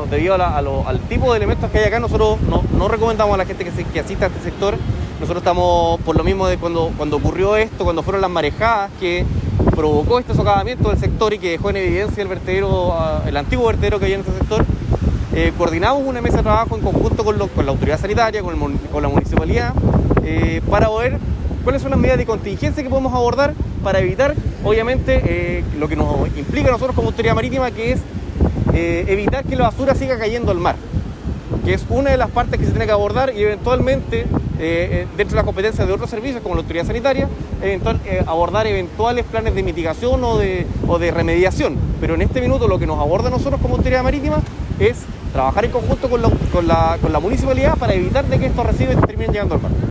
debido al tipo de elementos que hay acá, nosotros no recomendamos a la gente que asista a este sector. Nosotros estamos por lo mismo de cuando ocurrió esto, cuando fueron las marejadas que provocó este socavamiento del sector y que dejó en evidencia el antiguo vertedero que había en este sector. Coordinamos una mesa de trabajo en conjunto con la autoridad sanitaria, con la municipalidad, para ver cuáles son las medidas de contingencia que podemos abordar para evitar, obviamente, lo que nos implica a nosotros como autoridad marítima, que es evitar que la basura siga cayendo al mar, que es una de las partes que se tiene que abordar y eventualmente, dentro de las competencias de otros servicios como la autoridad sanitaria, abordar eventuales planes de mitigación o de remediación. Pero en este minuto lo que nos aborda a nosotros como autoridad marítima es trabajar en conjunto con la municipalidad para evitar de que estos residuos terminen llegando al mar.